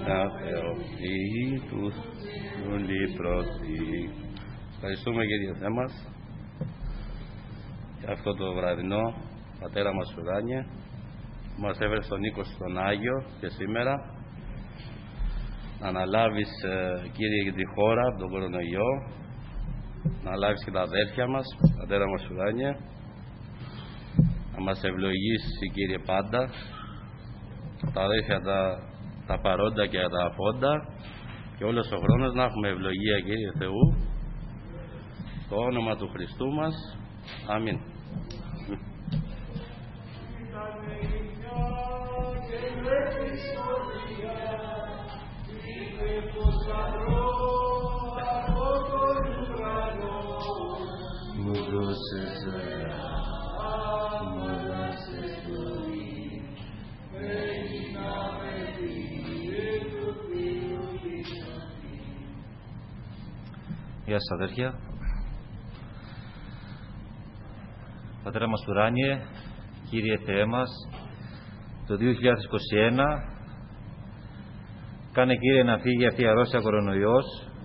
θεοποιεί τους λυπρωτή. Ευχαριστούμε, Κύριε Θεέ μας, για αυτό το βραδινό. Πατέρα μας ουράνιε, μας έφερε στον οίκο στον Άγιο και σήμερα να αναλάβεις, Κύριε, για τη χώρα από τον κορονοϊό, να αναλάβεις και τα αδέρφια μας, Πατέρα μας ουράνιε, να μας ευλογήσει, Κύριε, πάντα τα αδέρφια τα παρόντα και τα αφόντα, και όλος ο χρόνος να έχουμε ευλογία, Κύριε Θεού, στο όνομα του Χριστού μας. Αμήν. Γεια σας, αδέρφια. Πατέρα μας ουράνιε, Κύριε Θεέ μας, το 2021 κάνε, Κύριε, να φύγει αυτή η αρρώστια κορονοϊός.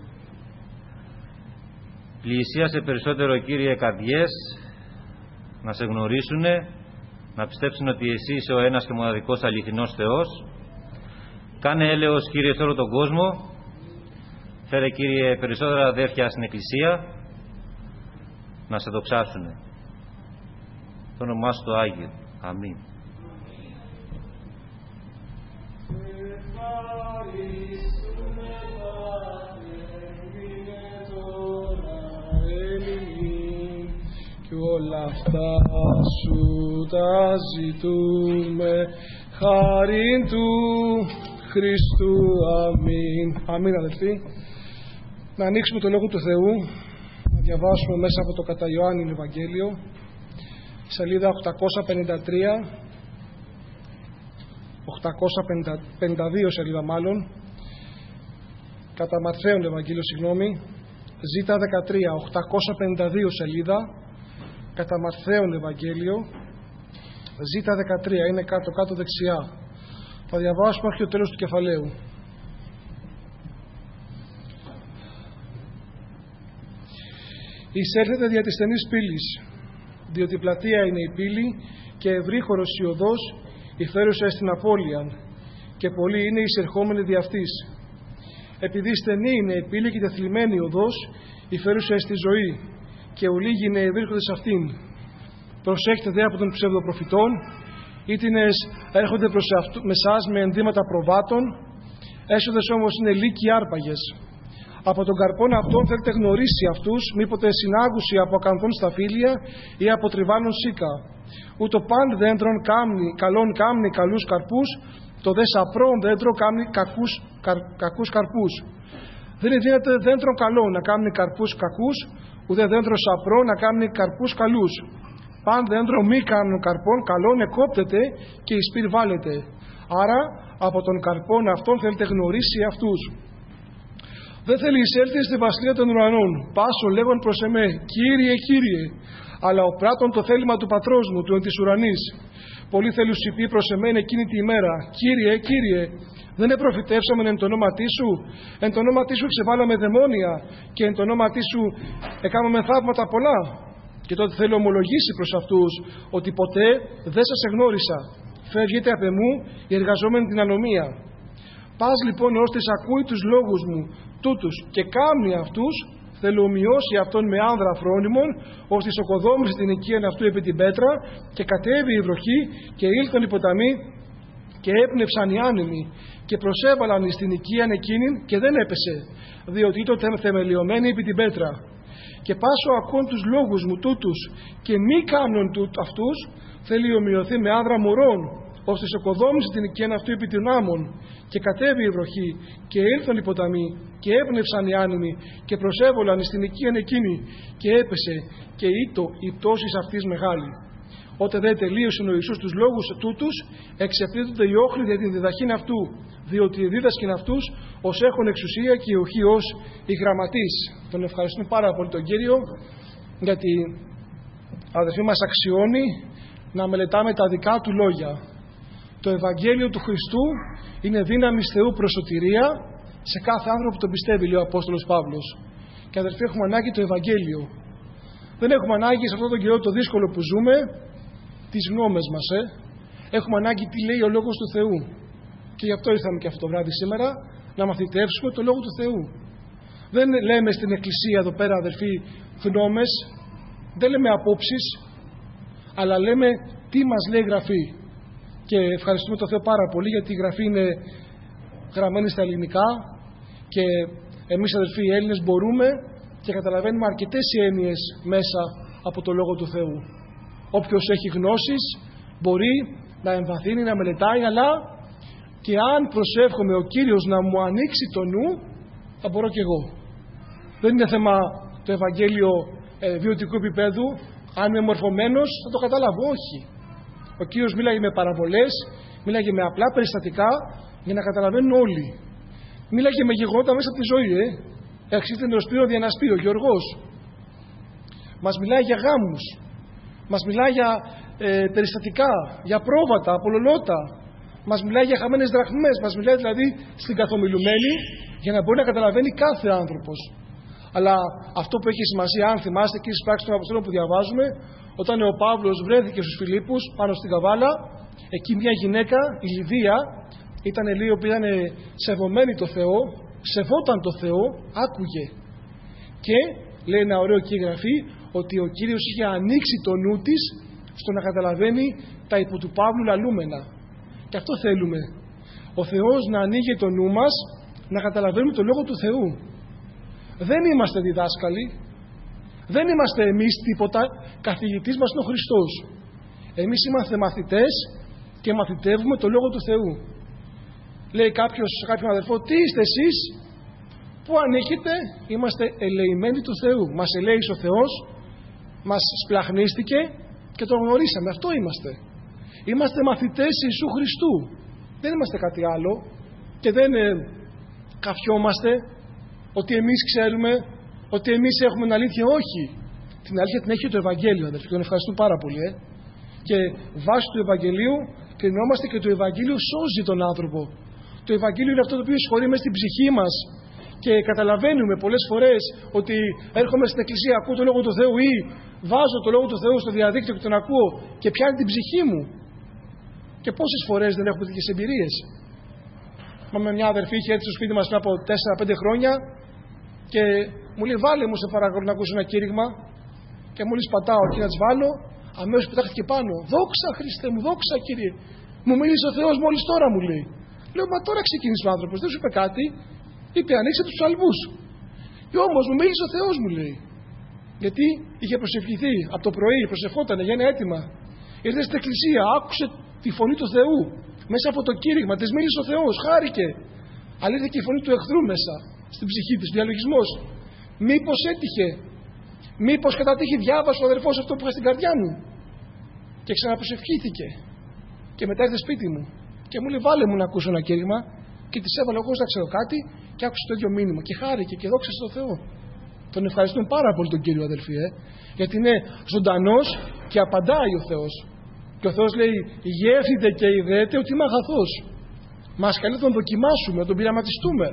Πλησίασε περισσότερο, Κύριε, καρδιές να σε γνωρίσουνε, να πιστέψουν ότι εσύ είσαι ο ένας και μοναδικός αληθινός Θεός. Κάνε έλεος, Κύριε, σε όλο τον κόσμο. Φέρε, Κύριε, περισσότερα αδέρφια στην Εκκλησία να σε δοξάσουνε. Το όνομά σου το Άγιο. Αμήν. Κι όλα αυτά σου τα ζητούμε, χάριν του Χριστού. Αμήν. Αμήν, αδελφοί. Να ανοίξουμε το Λόγο του Θεού, να διαβάσουμε μέσα από το κατά Ιωάννην Ευαγγέλιο, σελίδα 852 σελίδα μάλλον, κατά Ματθαίον Ευαγγέλιο, ζήτα 13, 852 σελίδα, κατά Ματθαίον Ευαγγέλιο, ζήτα 13, είναι κάτω δεξιά. Θα διαβάσουμε μέχρι το τέλος του κεφαλαίου. Εισέλθετε δια της στενής πύλης, διότι πλατεία είναι η πύλη και ευρύχωρος η οδός η φέρουσα στην απώλειαν, και πολλοί είναι οι εισερχόμενοι δι' αυτής. Επειδή στενή είναι η πύλη και τεθλιμμένη η οδός η φέρουσα στη ζωή, και ολίγοι είναι οι βρίσκοντες αυτήν. Προσέχετε δε από των ψευδοπροφητών, ήτινες έρχονται προς μεσάς με ενδύματα προβάτων, έσοδες όμως είναι λύκοι άρπαγες. Από τον καρπόν αυτόν θέλετε γνωρίσει αυτούς, μήποτε συνάγουση από ακανθών σταφύλια ή από τριβάνων σίκα. Ούτω παν δέντρον καλών κάμνει καλούς καρπούς, το δε σαπρόν δέντρο κάμνει κακούς καρπούς. Δεν δίνεται δέντρο καλό να κάμνει καρπούς κακούς, ούτε δέντρο σαπρό να κάμνει καρπούς καλούς. Παν δέντρο μη κάνουν καρπών καλών εκόπτεται και εις πυρ βάλετε. Άρα από τον καρπόν αυτόν θέλετε γνωρίσει αυτούς. Δεν θέλει εισέλθει στη βασιλεία των ουρανών, πάσο λέγον προς εμέ, Κύριε, Κύριε, αλλά ο πράττων το θέλημα του πατρός μου, του εν της ουρανής. Πολλοί θέλουν σου πει προς εμένα εκείνη τη ημέρα, Κύριε, Κύριε, δεν επροφητεύσαμε εν το όνόματί σου, εν το όνόματί σου ξεβάλαμε δαιμόνια και εν το όνόματί σου έκαναμε θαύματα πολλά. Και τότε θέλω ομολογήσει προς αυτούς ότι ποτέ δεν σας εγνώρισα. Φεύγετε απ' εμού οι εργαζόμενοι την ανομία. Πας λοιπόν ώστις ακούει τους λόγους μου τούτους και κάμνει αυτούς, θέλω ομοιώσει αυτόν με άνδρα φρόνιμον, ώστις οκοδόμησε την οικίαν αυτού επί την πέτρα, και κατέβη η βροχή και ήλθαν οι ποταμοί και έπνευσαν οι άνεμοι και προσέβαλαν στην οικίαν εκείνην και δεν έπεσε, διότι ήταν θεμελιωμένη επί την πέτρα. Και πάσο ακούν τους λόγους μου τούτους και μη κάνουν αυτούς, θέλει ομοιωθεί με άνδρα μωρών, ώστε σοκοδόμησε την οικίαν αυτού επί των άμμων, και κατέβη η βροχή και ήλθαν οι ποταμοί και έπνευσαν οι άνεμοι και προσέβολαν στην οικίαν εκείνη και έπεσε και ήτο η πτώση αυτής μεγάλη. Όταν δε τελείωσε ο Ιησούς τους λόγους τούτους, εξεπλήττονται οι όχλοι για την διδαχήν αυτού, διότι δίδασκεν αυτούς ως έχουν εξουσία και όχι ως οι γραμματείς. Τον ευχαριστούμε πάρα πολύ τον Κύριο, γιατί αδελφοί μας αξιώνει να μελετάμε τα δικά του λόγια. Το Ευαγγέλιο του Χριστού Είναι δύναμη Θεού προς σωτηρία σε κάθε άνθρωπο που τον πιστεύει, λέει ο Απόστολος Παύλος. Και αδερφοί, έχουμε ανάγκη το Ευαγγέλιο. Δεν έχουμε ανάγκη σε αυτόν τον καιρό το δύσκολο που ζούμε τις γνώμες μας. Έχουμε ανάγκη τι λέει ο Λόγος του Θεού. Και γι' αυτό ήρθαμε και αυτό το βράδυ σήμερα να μαθητεύσουμε το Λόγο του Θεού. Δεν λέμε στην Εκκλησία εδώ πέρα, αδερφοί, γνώμες, δεν λέμε απόψεις, αλλά λέμε τι μας λέει η Γραφή. Και ευχαριστούμε τον Θεό πάρα πολύ, γιατί η Γραφή είναι γραμμένη στα ελληνικά και εμείς, αδερφοί, οι Έλληνες μπορούμε και καταλαβαίνουμε αρκετές έννοιες μέσα από το Λόγο του Θεού. Όποιος έχει γνώσεις μπορεί να εμβαθύνει, να μελετάει, αλλά και αν προσεύχομαι ο Κύριος να μου ανοίξει το νου, θα μπορώ κι εγώ. Δεν είναι θέμα το Ευαγγέλιο βιωτικού επίπεδου. Αν είμαι μορφωμένος θα το καταλάβω. Όχι. Ο Κύριος μίλαγε με παραβολές, μίλαγε με απλά περιστατικά για να καταλαβαίνουν όλοι. Μίλαγε με γεγονότα μέσα από τη ζωή. Εξήλθε νεοσπύρο διανασπύρο, Γεωργός. Μας μιλάει για γάμους. Μας μιλάει για περιστατικά, για πρόβατα, απολολότα. Μας μιλάει για χαμένες δραχμές. Μας μιλάει δηλαδή στην καθομιλουμένη για να μπορεί να καταλαβαίνει κάθε άνθρωπος. Αλλά αυτό που έχει σημασία, αν θυμάστε εκεί στις πράξεις των Αποστόλων που διαβάζουμε, όταν ο Παύλος βρέθηκε στους Φιλίππους πάνω στην Καβάλα, εκεί μια γυναίκα, η Λιδία, ήταν λίγο που ήταν σεβωμένη το Θεό, σεβόταν το Θεό, άκουγε. Και λέει ένα ωραίο εκεί γραφή ότι ο Κύριος είχε ανοίξει το νου της στο να καταλαβαίνει τα υπό του Παύλου λαλούμενα. Και αυτό θέλουμε. Ο Θεός να ανοίγει το νου μας, να καταλαβαίνουμε το Λόγο του Θεού. Δεν είμαστε διδάσκαλοι, δεν είμαστε εμείς τίποτα, καθηγητής μας είναι ο Χριστός. Εμείς είμαστε μαθητές και μαθητεύουμε το Λόγο του Θεού. Λέει κάποιος σε κάποιον αδερφό, τι είστε εσείς, που ανήκετε? Είμαστε ελεημένοι του Θεού. Μας ελέησε ο Θεός, μας σπλαχνίστηκε και τον γνωρίσαμε. Αυτό είμαστε. Είμαστε μαθητές Ιησού Χριστού. Δεν είμαστε κάτι άλλο και δεν καφιόμαστε ότι εμείς ξέρουμε, ότι εμείς έχουμε την αλήθεια. Όχι. Την αλήθεια την έχει το Ευαγγέλιο, αδερφοί, και τον ευχαριστούμε πάρα πολύ. Και βάσει του Ευαγγελίου κρινόμαστε και το Ευαγγέλιο σώζει τον άνθρωπο. Το Ευαγγέλιο είναι αυτό το οποίο εισχωρεί μέσα στην ψυχή μας και καταλαβαίνουμε πολλές φορές ότι έρχομαι στην εκκλησία, ακούω το Λόγο του Θεού ή βάζω το Λόγο του Θεού στο διαδίκτυο και τον ακούω και πιάνει την ψυχή μου. Και πόσες φορές δεν έχουμε τέτοιες εμπειρίες. Με μια αδερφή είχε έρθει στο σπίτι μας πριν από 4-5 χρόνια και μου λέει, βάλε μου σε παρακαλώ να ακούσω ένα κήρυγμα, και μόλις πατάω εκεί να τις βάλω, αμέσως πετάχτηκε πάνω. Δόξα Χριστέ μου, δόξα Κύριε. Μου μίλησε ο Θεός μόλις τώρα, μου λέει. Λέω, μα τώρα ξεκίνησε ο άνθρωπος, δεν σου είπε κάτι? Είπε, ανοίξε τους ψαλμούς. Όμως μου μίλησε ο Θεός, μου λέει. Γιατί είχε προσευχηθεί από το πρωί, προσευχόταν για ένα αίτημα. Ήρθε στην εκκλησία, άκουσε τη φωνή του Θεού. Μέσα από το κήρυγμα της μίλησε ο Θεός, χάρηκε. Αλλά ήρθε και η φωνή του εχθρού μέσα στην ψυχή της, διαλογισμός. Μήπως έτυχε, μήπως κατά τύχη διάβασε ο αδερφός αυτό που είχα στην καρδιά μου? Και ξαναπροσευχήθηκε. Και μετά ήρθε σπίτι μου και μου λέει, βάλε μου να ακούσω ένα κήρυγμα. Και της έβαλε εγώ να ξέρω κάτι και άκουσε το ίδιο μήνυμα. Και χάρηκε και δόξα στον Θεό. Τον ευχαριστούμε πάρα πολύ τον Κύριο, αδελφοί, γιατί είναι ζωντανός και απαντάει ο Θεός. Και ο Θεός λέει, γεύθητε και ιδέτε ότι είμαι αγαθός. Μας καλεί να τον δοκιμάσουμε, να τον πειραματιστούμε.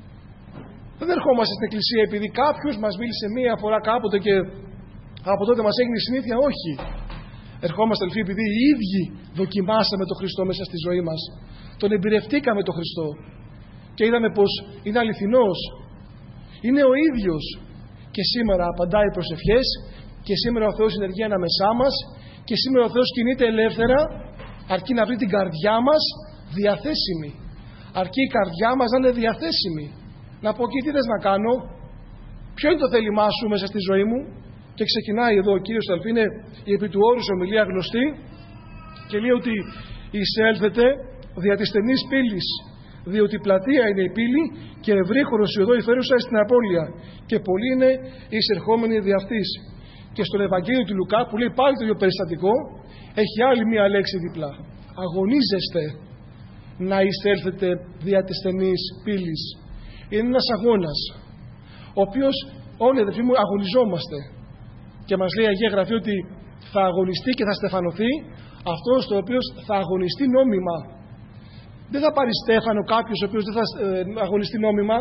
Δεν ερχόμαστε στην εκκλησία επειδή κάποιος μας μίλησε μία φορά κάποτε και από τότε μας έγινε συνήθεια. Όχι. Ερχόμαστε, αδελφοί, επειδή οι ίδιοι δοκιμάσαμε τον Χριστό μέσα στη ζωή μας. Τον εμπειρευτήκαμε τον Χριστό και είδαμε πως είναι αληθινός. Είναι ο ίδιος. Και σήμερα απαντάει προσευχές και σήμερα ο Θεός ενεργεί ανάμεσά μας και σήμερα ο Θεός κινείται ελεύθερα, αρκεί να βρει την καρδιά μας διαθέσιμη. Αρκεί η καρδιά μας να είναι διαθέσιμη. Να πω και τι θες να κάνω, ποιο είναι το θέλημά σου μέσα στη ζωή μου? Και ξεκινάει εδώ ο Κύριος, αδελφοί, είναι η επί του όρους ομιλία γνωστή και λέει ότι εισέλθετε δια της στενής πύλης, διότι πλατεία είναι η πύλη και ευρύχωρος η οδό η φέρουσα στην απώλεια και πολλοί είναι οι εισερχόμενοι δι' αυτής. Και στον Ευαγγέλιο του Λουκά που λέει πάλι το ίδιο περιστατικό, έχει άλλη μία λέξη δίπλα. Αγωνίζεστε να εισέλθετε δια της στενής πύλης. Είναι ένας αγώνας, ο οποίος όλοι, αδελφοί μου, αγωνιζόμαστε. Και μας λέει η Αγία Γραφή ότι θα αγωνιστεί και θα στεφανωθεί αυτός ο οποίος θα αγωνιστεί νόμιμα. Δεν θα πάρει στέφανο κάποιος ο οποίος δεν θα αγωνιστεί νόμιμα.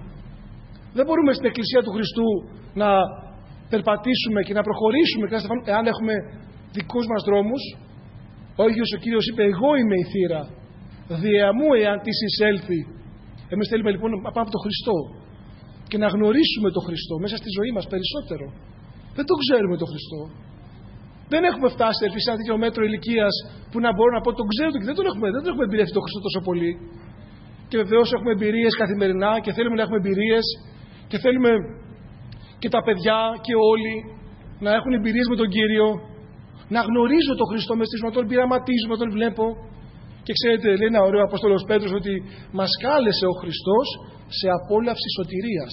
Δεν μπορούμε στην Εκκλησία του Χριστού να περπατήσουμε και να προχωρήσουμε εάν έχουμε δικούς μας δρόμους. Ο Άγιος ο Κύριος είπε: εγώ είμαι η θύρα, διαί μου εάν της εισέλθει. Εμείς θέλουμε λοιπόν να πάμε από τον Χριστό και να γνωρίσουμε τον Χριστό μέσα στη ζωή μας περισσότερο. Δεν τον ξέρουμε τον Χριστό. Δεν έχουμε φτάσει σε ένα τέτοιο μέτρο ηλικίας που να μπορώ να πω τον ξέρω και δεν έχουμε εμπειρευτεί τον Χριστό τόσο πολύ. Και βεβαίως έχουμε εμπειρίες καθημερινά και θέλουμε να έχουμε εμπειρίες και θέλουμε και τα παιδιά και όλοι να έχουν εμπειρίες με τον Κύριο, να γνωρίζω τον Χριστό μες στη ζωή, να τον πειραματίζω, να τον βλέπω. Και ξέρετε, λέει ένα ωραίο Απόστολος Πέτρος ότι μας κάλεσε ο Χριστός σε απόλαυση σωτηρίας.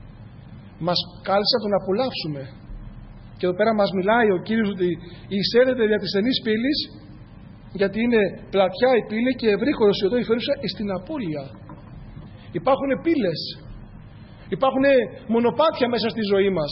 Μας κάλεσε να τον απολαύσουμε. Και εδώ πέρα μας μιλάει ο Κύριος ότι εισέρετε δια της στενής πύλης, γιατί είναι πλατιά η πύλη και ευρύχωρος η οδό η φέρουσα στην απώλεια. Υπάρχουν πύλες, υπάρχουν μονοπάτια μέσα στη ζωή μας.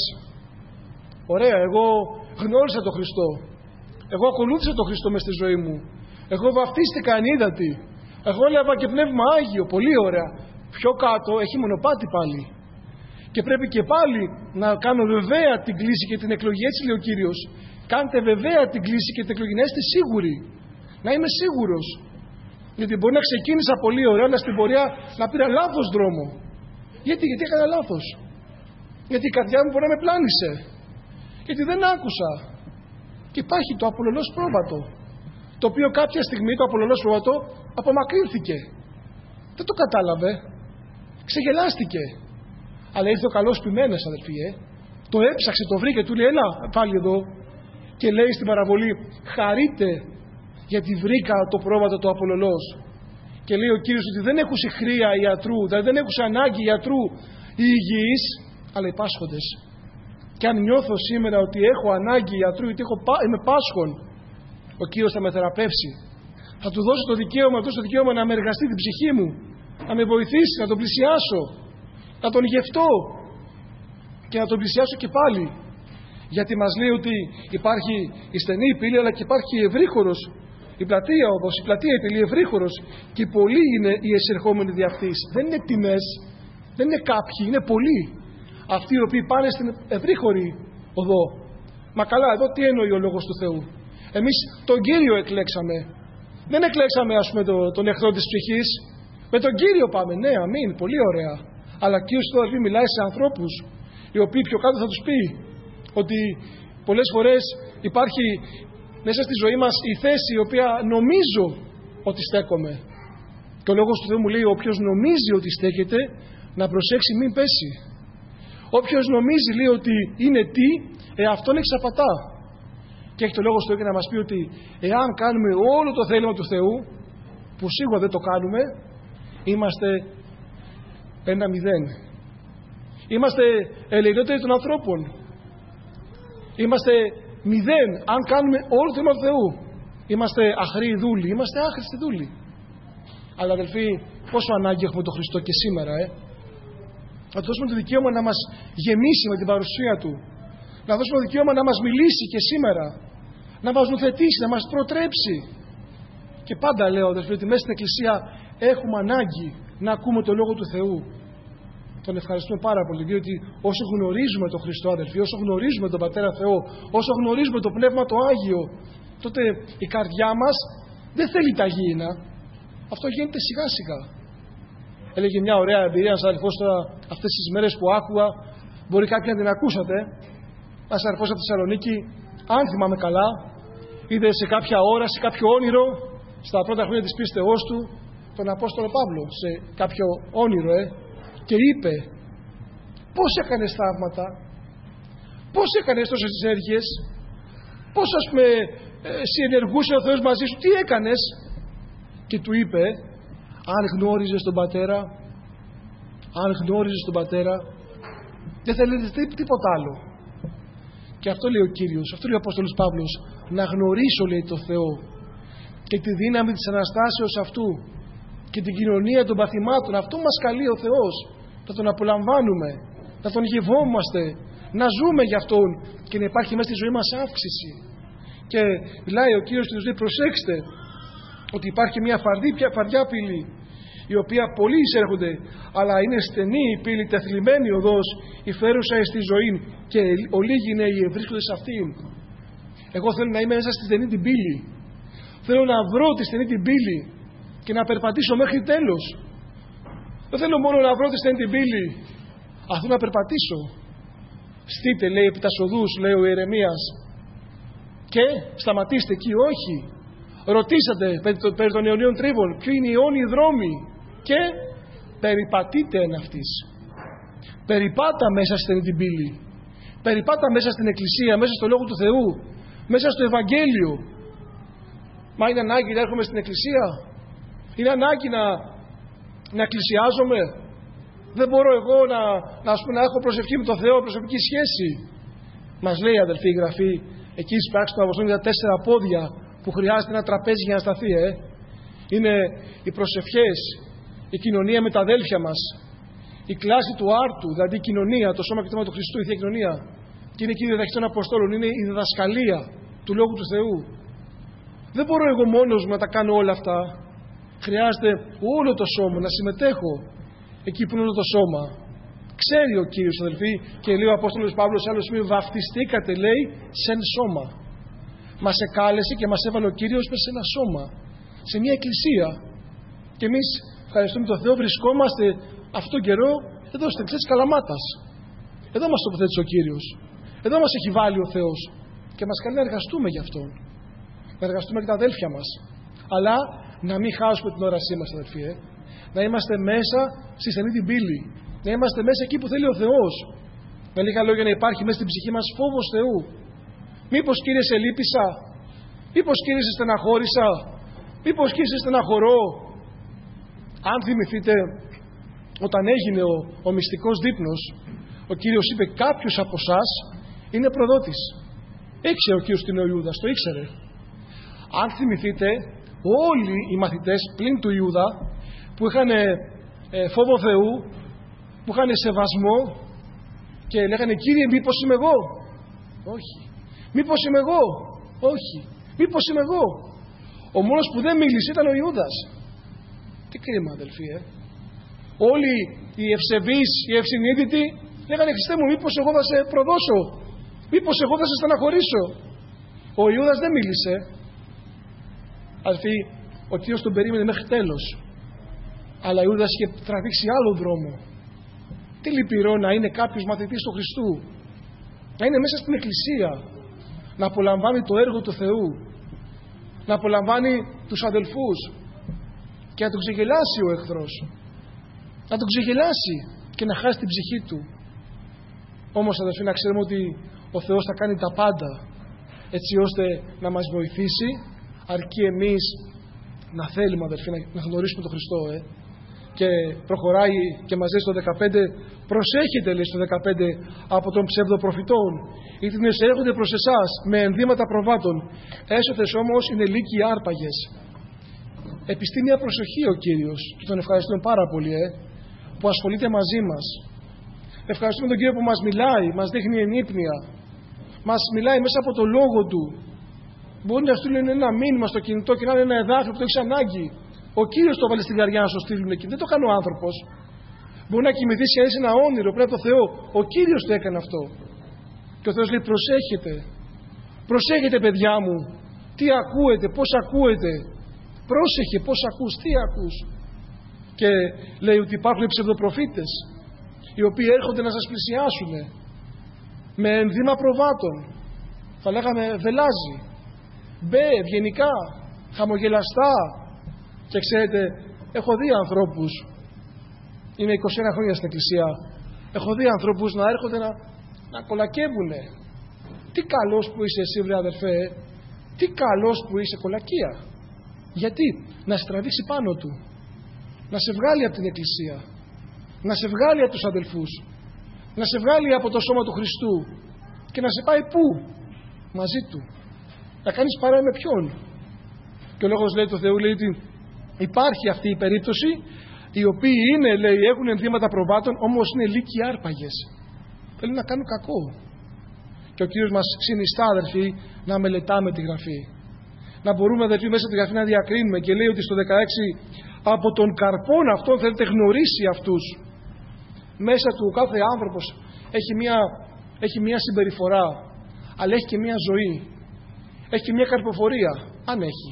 Ωραία, εγώ γνώρισα τον Χριστό, εγώ ακολούθησα τον Χριστό μες στη ζωή μου, εγώ βαφτίστηκα ανίδατη, εγώ έλαβα και πνεύμα Άγιο, πολύ ωραία. Πιο κάτω έχει μονοπάτι πάλι. Και πρέπει και πάλι να κάνω βεβαία την κλίση και την εκλογή. Έτσι λέει ο Κύριος: κάντε βεβαία την κλίση και την εκλογή. Να είστε σίγουροι. Να είμαι σίγουρος. Γιατί μπορεί να ξεκίνησα πολύ ωραία, αλλά στην πορεία να πήρα λάθος δρόμο. Γιατί έκανα λάθος. Γιατί η καρδιά μου μπορεί να με πλάνησε. Γιατί δεν άκουσα. Και υπάρχει το απολωλώς πρόβατο. Το οποίο κάποια στιγμή το απολωλώς πρόβατο απομακρύνθηκε. Δεν το κατάλαβε. Ξεγελάστηκε. Αλλά ήρθε ο καλός ποιμένας, αδελφοί, το έψαξε, το βρήκε, του λέει: έλα πάλι εδώ. Και λέει στην παραβολή: χαρείτε, γιατί βρήκα το πρόβατο το απολωλώς. Και λέει ο Κύριος ότι δεν έχουν χρία ιατρού, δηλαδή δεν έχουν ανάγκη ιατρού οι υγιείς, αλλά οι πάσχοντες. Και αν νιώθω σήμερα ότι έχω ανάγκη ιατρού, γιατί είμαι πάσχων, ο Κύριος θα με θεραπεύσει. Θα του δώσω το δικαίωμα, να με εργαστεί την ψυχή μου, να με βοηθήσει, να τον πλησιάσω, να τον γευτώ και να τον πλησιάσω και πάλι. Γιατί μας λέει ότι υπάρχει η στενή πύλη, αλλά και υπάρχει ευρύχωρος, η πλατεία όπως η πλατεία, η πύλη, ευρύχωρος, και πολλοί είναι οι εισερχόμενοι δι' αυτής. Δεν είναι τιμές, δεν είναι κάποιοι, είναι πολλοί αυτοί οι οποίοι πάνε στην ευρύχωρη οδό. Μα καλά, εδώ τι εννοεί ο Λόγος του Θεού? Εμείς τον Κύριο εκλέξαμε. Δεν εκλέξαμε, ας πούμε, τον εχθρό της ψυχής. Με τον Κύριο πάμε. Ναι, αμήν, πολύ ωραία. Αλλά ο Κύριος τώρα μιλάει σε ανθρώπους οι οποίοι πιο κάτω θα τους πει ότι πολλές φορές υπάρχει μέσα στη ζωή μας η θέση η οποία νομίζω ότι στέκομαι. Και ο Λόγος του Θεού μου λέει: όποιος νομίζει ότι στέκεται, να προσέξει μην πέσει. Όποιος νομίζει, λέει, ότι είναι τι, αυτόν εξαπατά. Και έχει το Λόγο του Θεού και να μας πει ότι εάν κάνουμε όλο το θέλημα του Θεού, που σίγουρα δεν το κάνουμε, είμαστε 1-0. Είμαστε ελεηνότεροι των ανθρώπων. Είμαστε 0 αν κάνουμε όλο το θέλημα του Θεού. Είμαστε αχροί δούλοι, είμαστε άχρηστοι δούλοι. Αλλά αδελφοί, πόσο ανάγκη έχουμε τον Χριστό και σήμερα, να του δώσουμε το δικαίωμα να μας γεμίσει με την παρουσία Του. Να δώσουμε το δικαίωμα να μας μιλήσει και σήμερα. Να μας νουθετήσει, να μας προτρέψει. Και πάντα λέω, αδελφοί, ότι μέσα στην Εκκλησία έχουμε ανάγκη να ακούμε το Λόγο του Θεού. Τον ευχαριστούμε πάρα πολύ, διότι όσο γνωρίζουμε τον Χριστό, αδελφοί, όσο γνωρίζουμε τον Πατέρα Θεό, όσο γνωρίζουμε το Πνεύμα το Άγιο, τότε η καρδιά μας δεν θέλει τα γήινα. Αυτό γίνεται σιγά σιγά. Έλεγε μια ωραία εμπειρία ένας αδελφός τώρα αυτές τις μέρες που άκουγα, μπορεί κάποιοι να την ακούσατε. Ένας αδελφός από τη Θεσσαλονίκη, αν θυμάμαι καλά, είδε σε κάποια ώρα, σε κάποιο όνειρο, στα πρώτα χρόνια της πίστεώς του, τον Απόστολο Παύλο, σε κάποιο όνειρο, και είπε: πώς έκανες θαύματα, πώς έκανες τόσες ενέργειες, πώς, ας πούμε, συνεργούσε ο Θεός μαζί σου, τι έκανες? Και του είπε: αν γνώριζες τον Πατέρα, αν γνώριζες τον Πατέρα, δεν θέλετε τίποτα άλλο. Και αυτό λέει ο Κύριος, αυτό λέει ο Απόστολος Παύλος: να γνωρίσω, λέει, το Θεό και τη δύναμη της Αναστάσεως αυτού και την κοινωνία των παθημάτων. Αυτό μας καλεί ο Θεός, να τον απολαμβάνουμε, να τον γευόμαστε, να ζούμε για Αυτόν και να υπάρχει μέσα στη ζωή μας αύξηση. Και μιλάει ο Κύριος και τους λέει: προσέξτε ότι υπάρχει μια φαρδιά πύλη η οποία πολλοί εισέρχονται, αλλά είναι στενή η πύλη, τεθλιμμένη οδός, η φέρουσα στη ζωή, και ολίγοι νέοι βρίσκονται σε αυτήν. Εγώ θέλω να είμαι μέσα στη στενή την πύλη. Θέλω να βρω τη στενή την πύλη και να περπατήσω μέχρι τέλος. Δεν θέλω μόνο να βρω τη στενή την πύλη, αλλά θέλω να περπατήσω. Στείτε, λέει, επί τας οδούς, λέει ο Ιερεμίας, και σταματήστε εκεί. Όχι. Ρωτήσατε περί των αιωνίων τρίβων, ποιο είναι οι αιώνιοι δρόμοι, και περιπατείτε εν αυτής. Περιπάτα μέσα στην την πύλη. Περιπάτα μέσα στην Εκκλησία, μέσα στο Λόγο του Θεού, μέσα στο Ευαγγέλιο. Μα είναι ανάγκη να έρχομαι στην Εκκλησία? Είναι ανάγκη να εκκλησιάζομαι? Δεν μπορώ εγώ να έχω προσευχή με τον Θεό, προσωπική σχέση? Μας λέει, αδελφοί, η Γραφή εκεί στις πράξεις των Αποστόλων, για 4 πόδια που χρειάζεται ένα τραπέζι για να σταθεί. Είναι οι προσευχές, η κοινωνία με τα αδέλφια μας, η κλάση του άρτου, δηλαδή η κοινωνία, το σώμα και το αίμα του Χριστού, η Θεία Κοινωνία. Και είναι εκεί η διδαχή των Αποστόλων, είναι η διδασκαλία του Λόγου του Θεού. Δεν μπορώ εγώ μόνος μου να τα κάνω όλα αυτά. Χρειάζεται όλο το σώμα να συμμετέχω εκεί που είναι όλο το σώμα. Ξέρει ο Κύριος, αδελφοί, και λέει ο Απόστολος Παύλος σε άλλο σημείο, βαφτιστήκατε, λέει, σε ένα σώμα. Μας εκάλεσε και μας έβαλε ο Κύριος μέσα σε ένα σώμα, σε μια εκκλησία. Και εμείς, ευχαριστούμε τον Θεό, βρισκόμαστε αυτόν τον καιρό εδώ στην εκκλησία της Καλαμάτας. Εδώ μας τοποθέτησε ο Κύριος. Εδώ μας έχει βάλει ο Θεός. Και μας κάνει να εργαστούμε γι' αυτόν. Να εργαστούμε και τα αδέλφια μας. Αλλά να μην χάσουμε την όρασή μας, αδελφοί. Να είμαστε μέσα στη στενή την πύλη. Να είμαστε μέσα εκεί που θέλει ο Θεός. Με λίγα λόγια, να υπάρχει μέσα στην ψυχή μας φόβος Θεού. Μήπως, Κύριε, σε λύπησα? Μήπως, Κύριε, σε στεναχώρησα? Μήπως, Κύριε, σε στεναχωρώ? Αν θυμηθείτε, όταν έγινε ο μυστικός δείπνος, ο Κύριος είπε, κάποιος από εσάς είναι προδότης. Ήξερε ο Κύριος την ο Ιούδας, το ήξερε. Αν θυμηθείτε, όλοι οι μαθητές πλην του Ιούδα, που είχαν φόβο Θεού, που είχαν σεβασμό και λέγανε, Κύριε, μήπως είμαι εγώ? Όχι. Μήπως είμαι εγώ? Όχι. Μήπως είμαι εγώ? Ο μόνος που δεν μίλησε ήταν ο Ιούδας. Τι κρίμα, αδελφοί, Όλοι οι ευσεβείς, οι ευσυνείδητοι λέγανε, Χριστέ μου, μήπως εγώ θα σε προδώσω? Μήπως εγώ θα σε στεναχωρήσω? Ο Ιούδας δεν μίλησε. Αδελφοί, ο Κύριος τον περίμενε μέχρι τέλος. Αλλά ο Ιούδας είχε τραβήξει άλλο δρόμο. Τι λυπηρό να είναι κάποιος μαθητής του Χριστού, να είναι μέσα στην Εκκλησία, να απολαμβάνει το έργο του Θεού, να απολαμβάνει τους αδελφούς και να τον ξεγελάσει ο εχθρός, να τον ξεγελάσει και να χάσει την ψυχή του. Όμως, αδελφοί, να ξέρουμε ότι ο Θεός θα κάνει τα πάντα έτσι ώστε να μας βοηθήσει, αρκεί εμείς να θέλουμε, αδελφοί, να γνωρίσουμε τον Χριστό. Και προχωράει και μας λέει στο 15, προσέχετε, λέει στο 15, από των ψευδοπροφητών, γιατί έρχονται προς εσάς με ενδύματα προβάτων, έσωτες όμως είναι λύκοι άρπαγες. Επιστεί μια προσοχή ο Κύριος και τον ευχαριστούμε πάρα πολύ, που ασχολείται μαζί μας. Ευχαριστούμε τον Κύριο που μας μιλάει, μας δείχνει ενύπνοια, μας μιλάει μέσα από το λόγο του. Μπορεί να στείλουν ένα μήνυμα στο κινητό και να είναι ένα εδάφιο που το έχεις ανάγκη. Ο Κύριος το βάλε στην καρδιά να σου στείλουν εκεί. Δεν το κάνει ο άνθρωπος. Μπορεί να κοιμηθεί και να είσαι ένα όνειρο πριν από το Θεό. Ο Κύριος το έκανε αυτό. Και ο Θεός λέει, προσέχετε. Προσέχετε, παιδιά μου. Τι ακούετε, πώς ακούετε. Πρόσεχε πώς ακούς, τι ακούς. Και λέει ότι υπάρχουν ψευδοπροφήτες, οι οποίοι έρχονται να σας πλησιάσουν με ενδύμα προβάτων. Θα λέγαμε βελάζει, μπε, ευγενικά, χαμογελαστά. Και ξέρετε, έχω δει ανθρώπους, είμαι 21 χρόνια στην Εκκλησία, έχω δει ανθρώπους να έρχονται να κολακεύουνε. Τι καλός που είσαι εσύ, βρε αδερφέ, τι καλός που είσαι, κολακία. Γιατί? Να σε τραβήξει πάνω του, να σε βγάλει από την Εκκλησία, να σε βγάλει από τους αδελφούς, να σε βγάλει από το σώμα του Χριστού και να σε πάει πού? Μαζί του. Να κάνεις παρέα με ποιον? Και ο λόγος, λέει, του Θεού, λέει ότι υπάρχει αυτή η περίπτωση, οι οποίοι είναι, λέει, έχουν ενδύματα προβάτων, όμως είναι λύκοι άρπαγες. Θέλουν να κάνουν κακό. Και ο Κύριος μας συνιστά, αδερφοί, να μελετάμε τη Γραφή. Να μπορούμε, αδερφοί, μέσα στη Γραφή να διακρίνουμε. Και λέει ότι στο 16, από τον καρπόν αυτόν θέλετε γνωρίσει αυτούς. Μέσα του ο κάθε άνθρωπος έχει μια συμπεριφορά, αλλά έχει και μια ζωή, έχει και μια καρποφορία, αν έχει.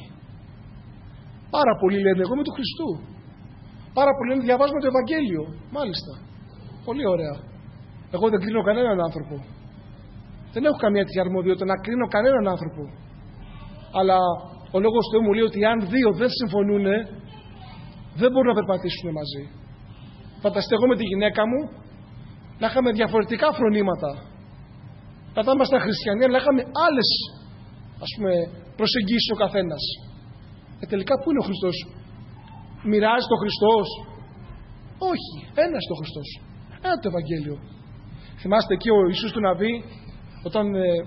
Πάρα πολλοί λένε εγώ είμαι του Χριστού, πάρα πολλοί λένε διαβάζουμε το Ευαγγέλιο, μάλιστα, πολύ ωραία. Εγώ δεν κρίνω κανέναν άνθρωπο, δεν έχω καμία τέτοια αρμοδιότητα να κρίνω κανέναν άνθρωπο, αλλά ο Λόγος του Θεού μου λέει ότι αν δύο δεν συμφωνούν, δεν μπορούν να περπατήσουν μαζί. Φανταστείτε εγώ με τη γυναίκα μου να είχαμε διαφορετικά φρονήματα. Κατά ήμασταν χριστιανοί, αλλά είχαμε άλλες, προσεγγίσεις ο καθένας. Τελικά πού είναι ο Χριστός? Μοιράζει το Χριστός? Όχι, ένας το Χριστός, ένα το Ευαγγέλιο. Θυμάστε εκεί ο Ιησούς του Ναβί, όταν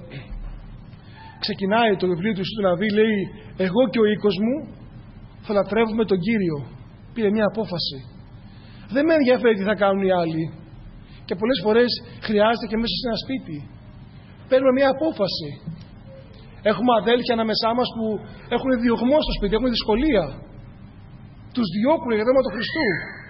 ξεκινάει το βιβλίο του Ιησού του Ναβί, λέει εγώ και ο οίκος μου θα λατρεύουμε τον Κύριο. Πήρε μια απόφαση. Δεν με ενδιαφέρει τι θα κάνουν οι άλλοι. Και πολλές φορές χρειάζεται και μέσα σε ένα σπίτι. Παίρνουμε μια απόφαση. Έχουμε αδέλφια ανάμεσά μας που έχουν διωγμό στο σπίτι, έχουν δυσκολία. Τους διώκουν για το όνομα του Χριστού.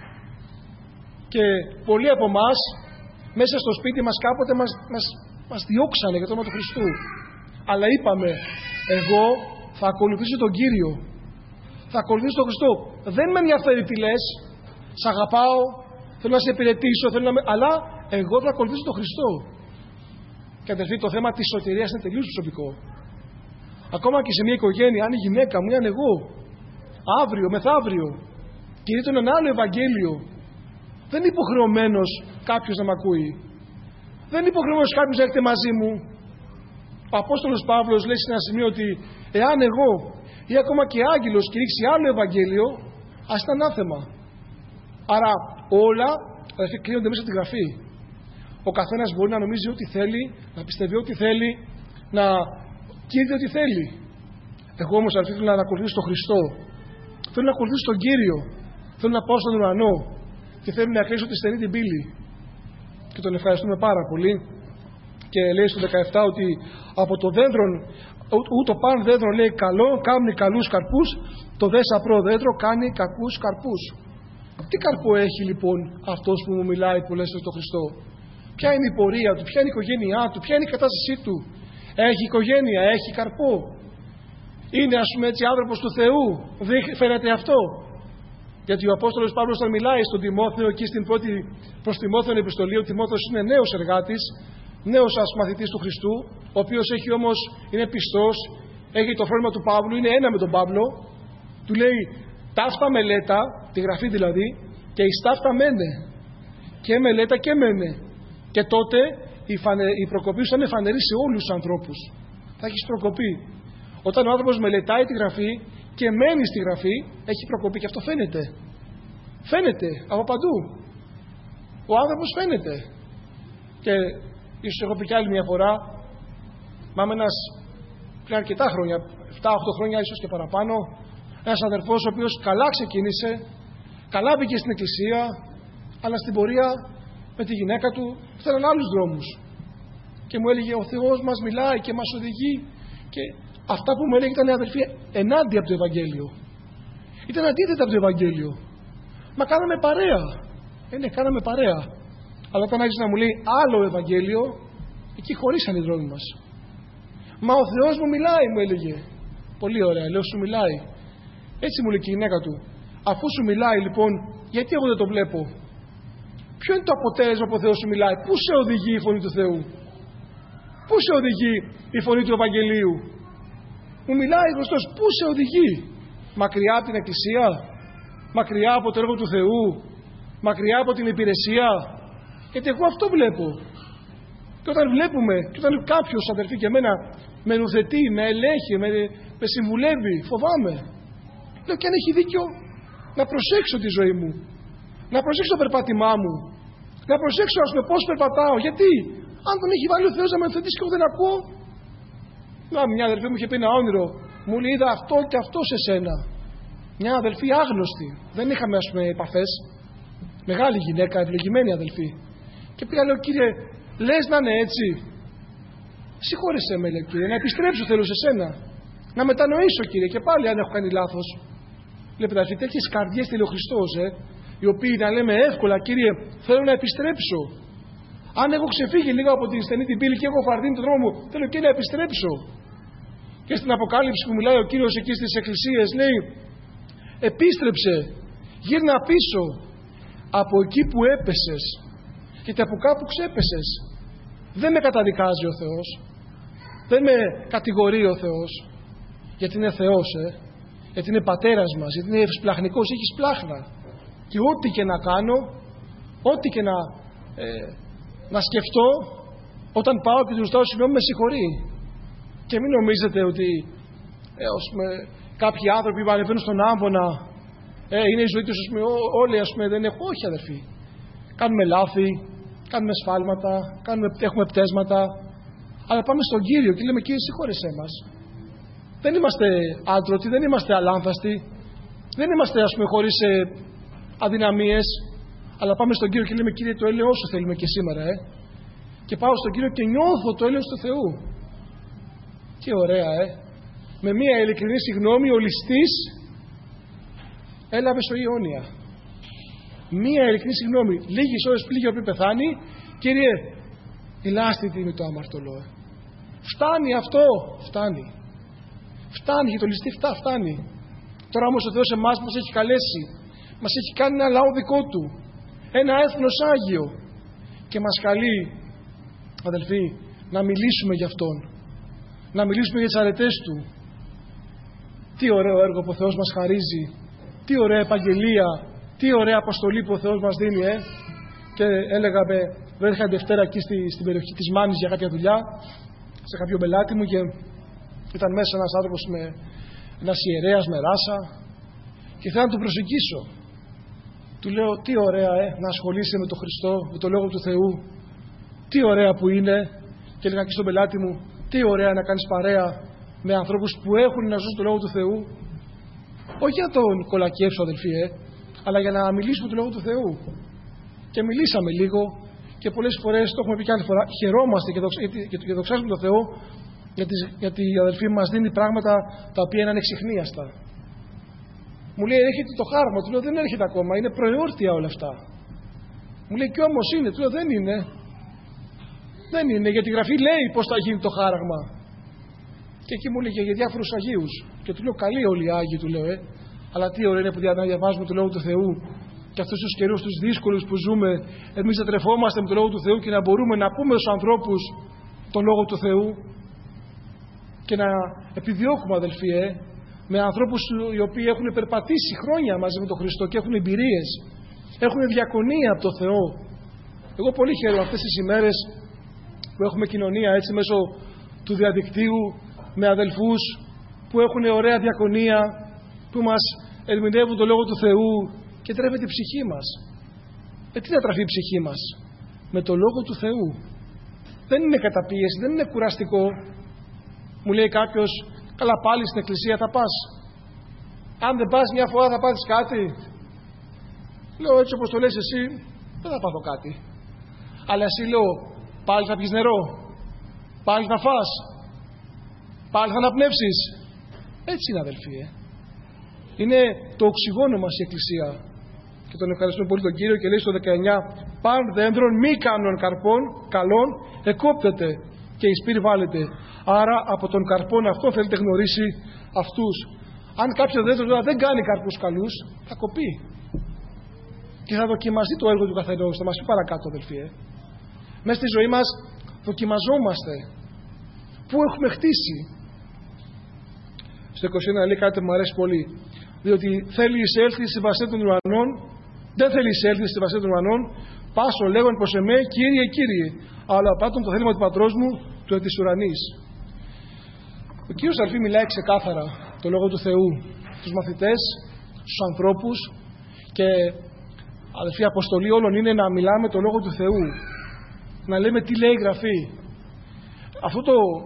Και πολλοί από εμάς μέσα στο σπίτι μας κάποτε μας διώξανε για το όνομα του Χριστού. Αλλά είπαμε, εγώ θα ακολουθήσω τον Κύριο. Θα ακολουθήσω τον Χριστό. Δεν με ενδιαφέρει τι λες. Σ' αγαπάω, θέλω να σε υπηρετήσω, αλλά εγώ θα ακολουθήσω τον Χριστό. Και αδελφοί, το θέμα της σωτηρίας είναι τελείως προσωπικό. Ακόμα και σε μια οικογένεια, αν η γυναίκα μου ή αν εγώ, αύριο, μεθαύριο, κηρύττω ένα άλλο Ευαγγέλιο, δεν είναι υποχρεωμένος κάποιος να μ' ακούει. Δεν είναι υποχρεωμένος κάποιος να έρχεται μαζί μου. Ο Απόστολος Παύλος λέει σε ένα σημείο ότι εάν εγώ ή ακόμα και άγγελος κηρύξει άλλο Ευαγγέλιο, ας είναι ανάθεμα. Άρα όλα κρίνονται μέσα στη Γραφή. Ο καθένας μπορεί να νομίζει ό,τι θέλει, να πιστεύει ό,τι θέλει, να κήρυτε ό,τι θέλει. Εγώ όμως θέλω να ακολουθήσω τον Χριστό. Θέλω να ακολουθήσω τον Κύριο. Θέλω να πάω στον ουρανό. Και θέλω να κλείσω τη στενή την πύλη. Και τον ευχαριστούμε πάρα πολύ. Και λέει στο 17 ότι από το δέντρο, ούτω παν δέντρο λέει καλό, κάνει καλούς καρπούς, το δε σαπρό δέντρο κάνει κακούς καρπούς. Τι καρπό έχει λοιπόν αυτός που μου μιλάει πολλές φορές τον Χριστό? Ποια είναι η πορεία του, ποια είναι η οικογένειά του, ποια είναι η κατάστασή του? Έχει οικογένεια, έχει καρπό? Είναι έτσι άνθρωπος του Θεού? Δεν φαίνεται αυτό? Γιατί ο Απόστολος Παύλος όταν μιλάει στον Τιμόθεο εκεί στην πρώτη προς Τιμόθεον επιστολή, ο Τιμόθεος είναι νέος εργάτης, νέος μαθητής του Χριστού, ο οποίος έχει όμως, είναι πιστός, έχει το φρόνημα του Παύλου, είναι ένα με τον Παύλο, του λέει ταύτα μελέτα, τη Γραφή δηλαδή, και εις ταύτα μένε. Και μελέτα και μένε. Και τότε η προκοπή σου θα είναι φανερή σε όλους τους ανθρώπους. Θα έχεις προκοπή. Όταν ο άνθρωπος μελετάει τη Γραφή και μένει στη Γραφή, έχει προκοπή και αυτό φαίνεται. Φαίνεται από παντού. Ο άνθρωπος φαίνεται. Και ίσως έχω πει κι άλλη μια φορά, μάμε ένας πριν αρκετά χρόνια, 7-8 χρόνια ίσως και παραπάνω, ένας αδερφός ο οποίος καλά ξεκίνησε, καλά μπήκε στην εκκλησία, αλλά στην πορεία με τη γυναίκα του θέλαν άλλους δρόμους. Και μου έλεγε ο Θεός μας μιλάει και μας οδηγεί, και αυτά που μου έλεγε ήταν αδελφοί ενάντια από το Ευαγγέλιο. Ήταν αντίθετα από το Ευαγγέλιο. Μα κάναμε παρέα. Ναι, κάναμε παρέα. Αλλά όταν άρχισε να μου λέει άλλο Ευαγγέλιο, εκεί χωρίσαν οι δρόμοι μας. Μα ο Θεός μου μιλάει, μου έλεγε. Πολύ ωραία, λέω σου μιλάει. Έτσι μου λέει και η γυναίκα του. Αφού σου μιλάει λοιπόν, γιατί εγώ δεν το βλέπω? Ποιο είναι το αποτέλεσμα που ο Θεός σου μιλάει? Πού σε οδηγεί η φωνή του Θεού? Πού σε οδηγεί η φωνή του Ευαγγελίου? Μου μιλάει ο Χριστός, πού σε οδηγεί? Μακριά από την εκκλησία? Μακριά από το έργο του Θεού? Μακριά από την υπηρεσία? Γιατί εγώ αυτό βλέπω. Και όταν βλέπουμε, και όταν κάποιος αδερφοί και εμένα με νουθετεί, με ελέγχει, με συμβουλεύει, φοβάμαι. Λέω και αν έχει δίκιο, να προσέξω τη ζωή μου, να προσέξω το περπάτημά μου, να προσέξω πώς περπατάω. Γιατί αν τον έχει βάλει ο Θεός να με νουθετήσει και εγώ δεν ακούω. Μια αδερφή μου είχε πει ένα όνειρο, μου λέει είδα αυτό και αυτό σε σένα. Μια αδελφή άγνωστη, δεν είχαμε επαφές, μεγάλη γυναίκα, ευλογημένη αδελφή. Και πήγα, λέω, κύριε, λες να είναι έτσι? Συγχώρεσέ με, λέει, κύριε, να επιστρέψω θέλω σε σένα. Να μετανοήσω, κύριε, και πάλι αν έχω κάνει λάθος. Βλέπετε, αυτοί τέτοιες καρδιές θέλει ο Χριστός, οι οποίοι να λέμε εύκολα, Κύριε, θέλω να επιστρέψω. Αν έχω ξεφύγει λίγο από την στενή την πύλη και έχω φαρδίνει τον δρόμο μου, θέλω, Κύριε, να επιστρέψω. Και στην Αποκάλυψη που μιλάει ο Κύριος εκεί στις εκκλησίες, λέει, επίστρεψε, γύρνα πίσω από εκεί που έπεσες, γιατί από κάπου ξέπεσες. Δεν με καταδικάζει ο Θεός, δεν με κατηγορεί ο Θεός, γιατί είναι Θεός, γιατί είναι πατέρας μας, γιατί είναι ευσπλαχνικός, έχει σπλάχνα. Και ό,τι και να κάνω, ό,τι και να σκεφτώ, όταν πάω και του ζητάω συγγνώμη, με συγχωρεί. Και μην νομίζετε ότι κάποιοι άνθρωποι που ανεβαίνουν στον άμβονα, είναι η ζωή τους, όλοι δεν έχω. Όχι, αδερφοί. Κάνουμε λάθη, κάνουμε σφάλματα, έχουμε πτέσματα, αλλά πάμε στον Κύριο και λέμε, Κύριε, συγχώρεσέ μας. Δεν είμαστε άντρωτοι, δεν είμαστε αλάνθαστοι, δεν είμαστε χωρίς αδυναμίες, αλλά πάμε στον Κύριο και λέμε, Κύριε, το έλεος σου θέλουμε και σήμερα. Και πάω στον Κύριο και νιώθω το έλεος του Θεού. Τι ωραία, με μία ειλικρινή συγγνώμη ο ληστής έλαβε στο Ιόνια. Μία ειλικρινή συγγνώμη, λίγες ώρες πλήγει πριν πεθάνει, Κύριε, ηλάστη τιμή το αμαρτωλό. Φτάνει αυτό, φτάνει. Φτάνει για το ληστή, φτάνει. Τώρα όμως ο Θεός εμάς μας έχει καλέσει, μας έχει κάνει ένα λαό δικό Του, ένα έθνος Άγιο, και μας καλεί, αδελφοί, να μιλήσουμε για Αυτόν, να μιλήσουμε για τις αρετές Του. Τι ωραίο έργο που ο Θεός μας χαρίζει, τι ωραία επαγγελία, τι ωραία αποστολή που ο Θεός μας δίνει. Και έλεγα, βρέθηκα Δευτέρα εκεί στην περιοχή της Μάνης για κάποια δουλειά, σε κάποιο πελάτη μου, και ήταν μέσα ένας άνθρωπος, ένας ιερέας με ράσα, και θέλω να τον προσεγγίσω. Του λέω, τι ωραία να ασχολείσαι με τον Χριστό, με τον Λόγο του Θεού, τι ωραία που είναι. Και έλεγα και στον πελάτη μου, τι ωραία να κάνεις παρέα με ανθρώπους που έχουν να ζουν τον Λόγο του Θεού. Όχι για τον κολακεύσω, αδελφοί, αλλά για να μιλήσουμε τον Λόγο του Θεού. Και μιλήσαμε λίγο, και πολλές φορές, το έχουμε πει και άλλη φορά, χαιρόμαστε και δοξάζουμε τον Θεό, γιατί η αδελφή μας δίνει πράγματα τα οποία είναι ανεξιχνίαστα. Μου λέει, έρχεται το χάρμα. Του λέω, δεν έρχεται ακόμα, είναι προεόρτια όλα αυτά. Μου λέει, και όμως είναι. Του λέω, δεν είναι. Δεν είναι, γιατί η Γραφή λέει πώς θα γίνει το χάραγμα. Και εκεί μου λέει για διάφορους Αγίους. Και του λέω, καλοί όλοι οι Άγιοι, του λέω, αλλά τι ωραία είναι που διαβάζουμε το Λόγο του Θεού, και αυτούς τους καιρούς τους δύσκολους που ζούμε, εμείς να τρεφόμαστε με το Λόγο του Θεού και να μπορούμε να πούμε στους ανθρώπους τον Λόγο του Θεού, και να επιδιώκουμε, αδελφοί, με ανθρώπους οι οποίοι έχουν περπατήσει χρόνια μαζί με τον Χριστό και έχουν εμπειρίες, έχουν διακονία από τον Θεό. Εγώ πολύ χαίρομαι αυτές τις ημέρες που έχουμε κοινωνία έτσι μέσω του διαδικτύου με αδελφούς που έχουν ωραία διακονία, που μας ερμηνεύουν τον Λόγο του Θεού και τρέφεται η ψυχή μας. Τι θα τραφεί η ψυχή μας? Με τον Λόγο του Θεού. Δεν είναι καταπίεση, δεν είναι κουραστικό. Μου λέει κάποιος, καλά, πάλι στην εκκλησία θα πας? Αν δεν πας μια φορά θα πάθεις κάτι? Λέω, έτσι όπως το λες εσύ, δεν θα πάθω κάτι. Αλλά εσύ, λέω, πάλι θα πιεις νερό, πάλι θα φας, πάλι θα αναπνεύσεις. Έτσι είναι, αδελφοί. Είναι το οξυγόνο μας η εκκλησία. Και τον ευχαριστούμε πολύ τον Κύριο, και λέει στο 19, παν δέντρων μη κάνων καρπών καλών εκόπτεται και εις πύρ βάλετε. Άρα από τον καρπόν αυτό θέλετε γνωρίσει αυτούς. Αν κάποιο δέντρο δεν κάνει καρπούς καλούς, θα κοπεί. Και θα δοκιμαστεί το έργο του καθενός. Θα μας πει παρακάτω, αδελφοί. Μέσα στη ζωή μας δοκιμαζόμαστε. Πού έχουμε χτίσει? Στο 21 λέει κάτι που μου αρέσει πολύ. Διότι θέλει εισέλθει στη βασίλεια των ουρανών, δεν θέλει εισέλθει στη βασίλεια των ουρανών, πάσο λέγον προς εμέ, Κύριε, Κύριε, αλλά πάτων το θέλημα του πατρός μου, του εν της ουρανής. Ο Κύριος, αδελφοί, μιλάει ξεκάθαρα το Λόγο του Θεού στους μαθητές, στους ανθρώπους, και αδελφοί, η αποστολή όλων είναι να μιλάμε το Λόγο του Θεού, να λέμε τι λέει η Γραφή. Αυτό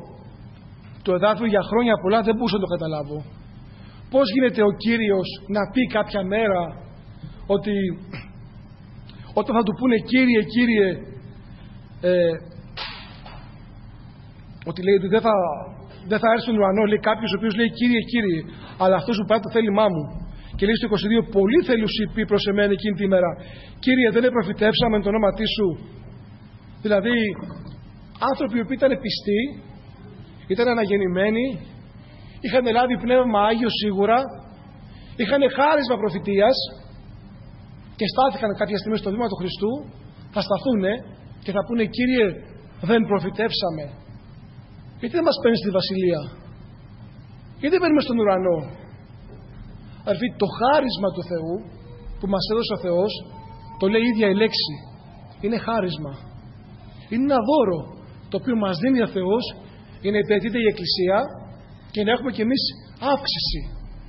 το εδάφιο για χρόνια πολλά δεν μπορούσα να το καταλάβω. Πώς γίνεται ο Κύριος να πει κάποια μέρα ότι όταν θα του πούνε Κύριε, Κύριε, ότι λέει ότι δεν θα έρθει στον ουρανό, λέει κάποιος ο οποίος λέει Κύριε, Κύριε, αλλά αυτός που πάει το θέλημά μου. Και λέει στο 22, πολλοί θελούσι πει προς εμένα εκείνη τη μέρα, Κύριε, δεν προφητεύσαμε το όνομα σου? Δηλαδή, άνθρωποι που ήταν πιστοί, ήταν αναγεννημένοι, είχαν λάβει πνεύμα Άγιο σίγουρα, είχαν χάρισμα προφητείας και στάθηκαν κάποια στιγμή στο βήμα του Χριστού, θα σταθούνε και θα πούνε, Κύριε, δεν προφητεύσαμε? Γιατί δεν μας παίρνει στη Βασιλεία? Γιατί δεν παίρνουμε στον ουρανό? Αδελφοί, το χάρισμα του Θεού που μας έδωσε ο Θεός, το λέει η ίδια η λέξη, είναι χάρισμα. Είναι ένα δώρο το οποίο μας δίνει ο Θεός για να υπηρετείται η Εκκλησία και να έχουμε κι εμείς αύξηση.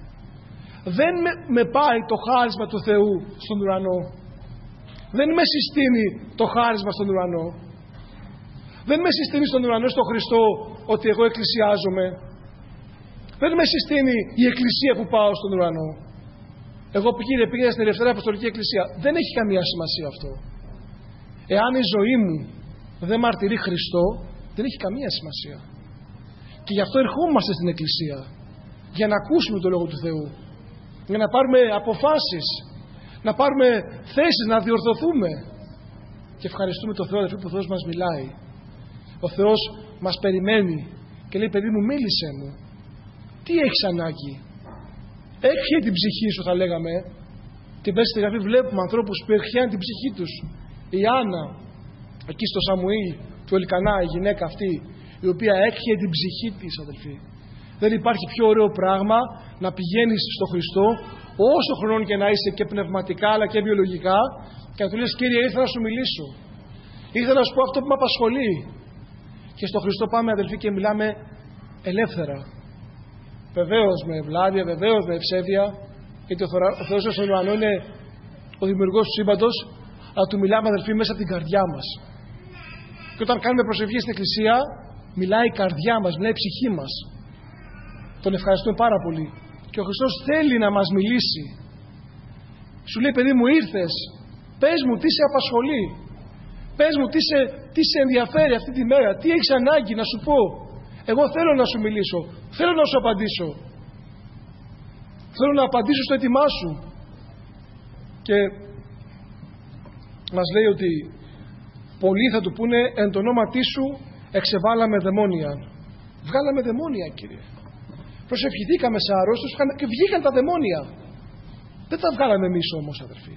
Δεν με πάει το χάρισμα του Θεού στον ουρανό. Δεν με συστήνει το χάρισμα στον ουρανό. Δεν με συστήνει στον ουρανό στον Χριστό ότι εγώ εκκλησιάζομαι. Δεν με συστήνει η Εκκλησία που πάω στον ουρανό. Εγώ πήγα στην Ελευθερία Αποστολική Εκκλησία. Δεν έχει καμία σημασία αυτό. Εάν η ζωή μου δεν μαρτυρεί Χριστό, δεν έχει καμία σημασία. Και γι' αυτό ερχόμαστε στην Εκκλησία. Για να ακούσουμε το Λόγο του Θεού. Για να πάρουμε αποφάσεις. Να πάρουμε θέσεις, να διορθωθούμε. Και ευχαριστούμε τον Θεό, αδελφοί, που ο Θεός μας μιλάει. Ο Θεός μας περιμένει και λέει, παιδί μου, μίλησέ μου. Τι έχεις ανάγκη? Έκχε την ψυχή σου, θα λέγαμε. Και μέσα στη Γραφή βλέπουμε ανθρώπους που εκχέαν την ψυχή τους. Η Άννα, εκεί στο Σαμουήλ του Ελκανά, η γυναίκα αυτή, η οποία έκχε την ψυχή της, αδελφοί. Δεν υπάρχει πιο ωραίο πράγμα να πηγαίνεις στο Χριστό, όσο χρόνο και να είσαι, και πνευματικά αλλά και βιολογικά, και να του λες, Κύριε, ήρθα να σου μιλήσω. Ήρθα να σου πω αυτό που με απασχολεί. Και στο Χριστό πάμε, αδελφοί, και μιλάμε ελεύθερα. Βεβαίως με ευλάβεια, βεβαίως με ευσέβεια, γιατί ο Θεός στον ουρανό είναι ο δημιουργός του σύμπαντος, αλλά του μιλάμε, αδελφοί, μέσα από την καρδιά μας. Και όταν κάνουμε προσευχή στην Εκκλησία, μιλάει η καρδιά μας, μιλάει η ψυχή μας. Τον ευχαριστούμε πάρα πολύ. Και ο Χριστός θέλει να μας μιλήσει. Σου λέει, παιδί μου, ήρθες, πες μου τι σε απασχολεί, πες μου τι σε ενδιαφέρει αυτή τη μέρα, τι έχεις ανάγκη να σου πω. Εγώ θέλω να σου μιλήσω, θέλω να σου απαντήσω, θέλω να απαντήσω στο έτοιμά σου. Και μας λέει ότι πολλοί θα του πούνε, εν το ονόματί σου εξεβάλαμε δαιμόνια. Βγάλαμε δαιμόνια, Κύριε. Προσευχηθήκαμε σε αρρώστους και βγήκαν τα δαιμόνια. Δεν τα βγάλαμε εμείς όμως, αδερφοί.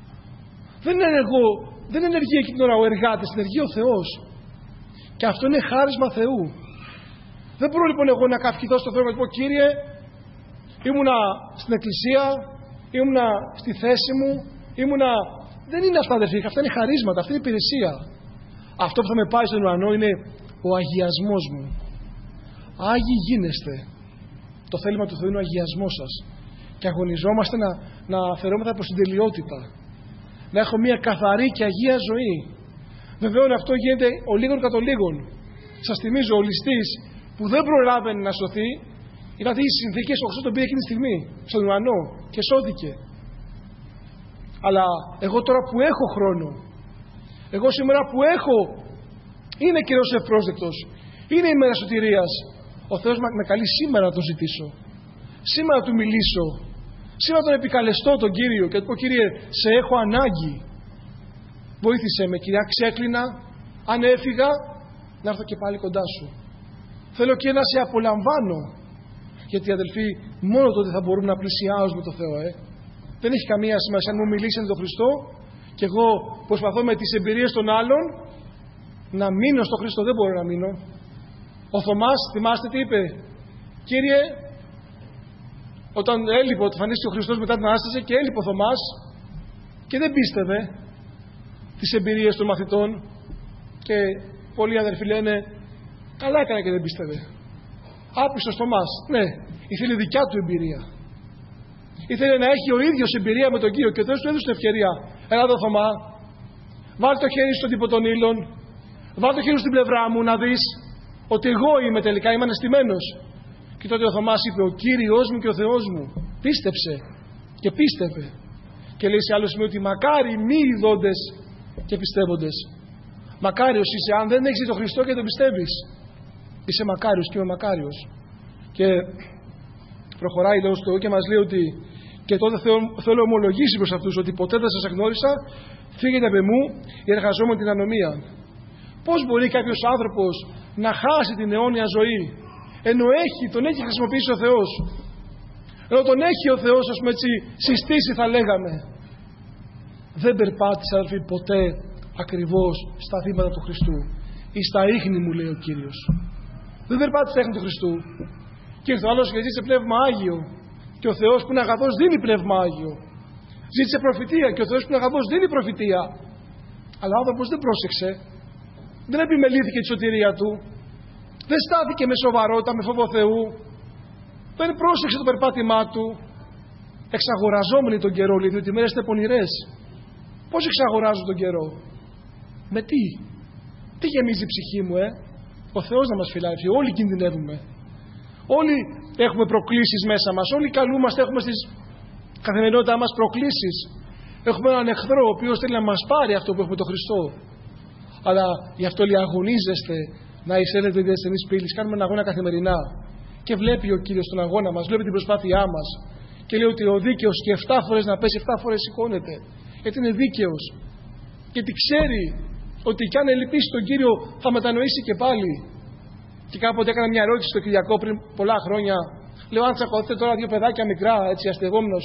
Δεν ενεργεί εκείνη την ώρα ο εργάτης, ενεργεί ο Θεός. Και αυτό είναι χάρισμα Θεού. Δεν μπορώ λοιπόν εγώ να καυχηθώ στο Θεό και να πω, Κύριε, ήμουνα στην Εκκλησία, ήμουνα στη θέση μου, Δεν είναι αυτά, αδερφοί, αυτά είναι χαρίσματα, αυτή είναι υπηρεσία. Αυτό που θα με πάει στον ουρανό είναι ο αγιασμός μου. Άγιοι γίνεστε. Το θέλημα του Θεού είναι ο αγιασμός σας. Και αγωνιζόμαστε να αφαιρόμεθα προς την τελειότητα. Να έχω μια καθαρή και αγία ζωή. Βεβαίως αυτό γίνεται ο λίγον κατ' ο λίγον. Σας θυμίζω, ο ληστής που δεν προλάβαινε να σωθεί, δηλαδή οι συνθήκες ο Χριστός τον πήρε εκείνη τη στιγμή στον ουρανό και σώθηκε. Αλλά εγώ τώρα που έχω χρόνο, εγώ σήμερα που είναι καιρός ευπρόσδεκτος, είναι η μέρα σωτηρίας, ο Θεός με καλεί σήμερα να τον ζητήσω, σήμερα να του μιλήσω, σήμερα να τον επικαλεστώ τον Κύριο και να του πω, Κύριε, σε έχω ανάγκη, βοήθησέ με, Κύριε, αν ξέκλεινα, αν έφυγα, να έρθω και πάλι κοντά σου. Θέλω και να σε απολαμβάνω, γιατί αδελφοί, μόνο τότε θα μπορούμε να πλησιάζουμε το Θεό. Δεν έχει καμία σημασία αν μου μιλήσετε τον Χριστό και εγώ προσπαθώ με τις εμπειρίες των άλλων να μείνω στο Χριστό. Δεν μπορώ να μείνω. Ο Θωμάς, θυμάστε τι είπε? Κύριε, όταν έλειπε, ότι εμφανίστηκε ο Χριστός μετά την Ανάσταση και έλειπε ο Θωμάς και δεν πίστευε τις εμπειρίες των μαθητών, και πολλοί αδερφοί λένε, καλά έκανε και δεν πίστευε. Άπιστος Θωμάς. Ναι, ήθελε δικιά του εμπειρία. Ήθελε να έχει ο ίδιος εμπειρία με τον Κύριο και ο Θεός του έδωσε την ευκαιρία. Έλα εδώ, Θωμά, βάλ' το χέρι στον τύπο των ήλων, βάλ' το χέρι στην πλευρά μου να δεις ότι εγώ είμαι τελικά, είμαι αναισθημένος. Και τότε ο Θωμάς είπε, ο Κύριος μου και ο Θεός μου. Πίστεψε και πίστευε. Και λέει σε άλλο σημείο ότι μακάρι μη ειδώντες και πιστεύοντες. Μακάριος είσαι αν δεν έχεις τον Χριστό και τον πιστεύεις. Είσαι μακάριος και είμαι μακάριος. Και προχωράει λόγω του Θεού και μας λέει ότι Και τότε θέλω ομολογήσει προς αυτούς ότι ποτέ δεν σας εγνώρισα, φύγετε από μου οι εργαζόμενοι την ανομία. Πώς μπορεί κάποιος άνθρωπος να χάσει την αιώνια ζωή, ενώ τον έχει χρησιμοποιήσει ο Θεός, ενώ τον έχει ο Θεός, ας πούμε έτσι, συστήσει θα λέγαμε. Δεν περπάτησε, αδελφοί, ποτέ ακριβώς στα βήματα του Χριστού ή στα ίχνη, μου λέει ο Κύριος. Δεν περπάτησε στα ίχνη του Χριστού. Και ήρθε ο άλλος και ζήτησε πνεύμα Άγιο, και ο Θεός που είναι αγαθός δίνει πνεύμα Άγιο. Ζήτησε προφητεία, και ο Θεός που είναι αγαθός δίνει προφητεία. Αλλά ο άνθρωπος δεν πρόσεξε, δεν επιμελήθηκε τη σωτηρία του, δεν στάθηκε με σοβαρότητα, με φόβο Θεού, δεν πρόσεξε το περπάτημά του, εξαγοραζόμενοι τον καιρό, λέει, διότι οι μέρες είναι πονηρές. Πώς εξαγοράζω τον καιρό? Με τι γεμίζει η ψυχή μου, Ο Θεός να μας φυλάει. Όλοι κινδυνεύουμε. Όλοι έχουμε προκλήσεις μέσα μας. Όλοι καλούμαστε, έχουμε στις καθημερινότητά μας προκλήσεις. Έχουμε έναν εχθρό ο οποίος θέλει να μας πάρει αυτό που έχουμε τον Χριστό. Αλλά γι' αυτό λέει, αγωνίζεστε να εισέλθετε οι ασθενείς πύλης. Κάνουμε έναν αγώνα καθημερινά. Και βλέπει ο Κύριος τον αγώνα μας, βλέπει την προσπάθειά μας. Και λέει ότι ο δίκαιος και 7 φορές να πέσει, 7 φορές σηκώνεται. Γιατί είναι δίκαιος. Γιατί ξέρει ότι κι αν ελπίσει τον Κύριο θα μετανοήσει και πάλι. Και κάποτε έκανα μια ερώτηση στο Κυριακό πριν πολλά χρόνια. Λέω, αν τσακωθείτε τώρα 2 παιδάκια μικρά, έτσι αστεγόμενος,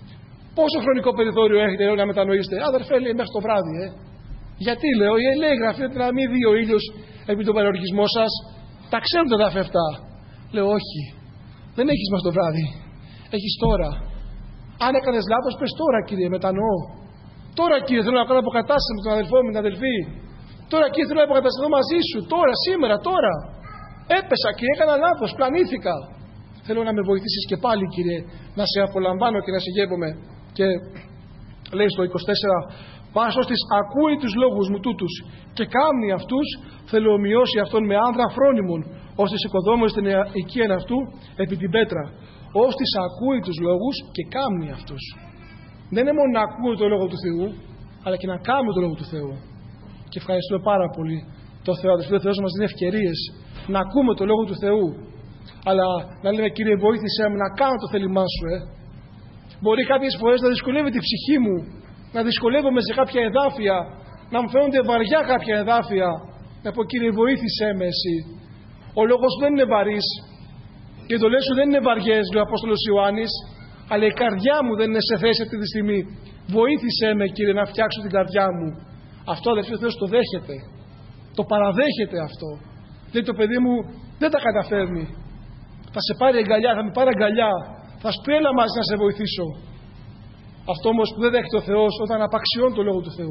πόσο χρονικό περιθώριο έχετε, λέω, να μετανοήσετε? Αδερφέ, λέει, μέχρι το βράδυ, Γιατί, λέω, λέει η Γραφή ότι να μην δει ο ήλιος επί τον παροργισμό σας. Τα ξέρουν τα εδάφια αυτά. Λέω, όχι. Δεν έχεις μέχρι το βράδυ. Έχεις τώρα. Αν έκανες λάθος, πες τώρα, Κύριε, μετανοώ. Τώρα, Κύριε, θέλω να κάνω αποκατάσταση με τον αδελφό μου, την αδελφή. Τώρα, Κύριε, θέλω να αποκατασταθώ μαζί σου. Τώρα, σήμερα, τώρα. Έπεσα και έκανα λάθος, πλανήθηκα. Θέλω να με βοηθήσεις και πάλι, Κύριε, να σε απολαμβάνω και να σε γεύομαι. Και λέει στο 24, πάσος της ακούει τους λόγους μου τούτους και κάμνει αυτούς, θέλω ομοιώσει αυτόν με άνδρα φρόνιμον, ώστε οικοδόμησε την οικία αυτού επί την πέτρα. Ώστε ακούει τους λόγους και κάμνει αυτούς. Δεν είναι μόνο να ακούω το λόγο του Θεού, αλλά και να κάνουμε το λόγο του Θεού. Και ευχαριστούμε πάρα πολύ το Θεό. Ο Θεός μας δίνει ευκαιρίες να ακούμε το λόγο του Θεού. Αλλά να λέμε, Κύριε, βοήθησέ με να κάνω το θέλημά σου. Μπορεί κάποιες φορές να δυσκολεύει τη ψυχή μου, να δυσκολεύομαι σε κάποια εδάφια, να μου φαίνονται βαριά κάποια εδάφια. Να πω, Κύριε, βοήθησέ με εσύ. Ο λόγος δεν είναι βαρύς και οι εντολές σου δεν είναι βαριές, λέει ο Απόστολος Ιωάννης, αλλά η καρδιά μου δεν είναι σε θέση αυτή τη στιγμή. Βοήθησέ με, Κύριε, να φτιάξω την καρδιά μου. Αυτό, αδερφοί, ο Θεός το δέχεται. Το παραδέχεται αυτό. Λέει, το παιδί μου δεν τα καταφέρνει. Θα σε πάρει αγκαλιά, θα με πάρει αγκαλιά. Θα σου πει, έλα μαζί να σε βοηθήσω. Αυτό όμως που δεν δέχεται ο Θεός όταν απαξιώνει το λόγο του Θεού.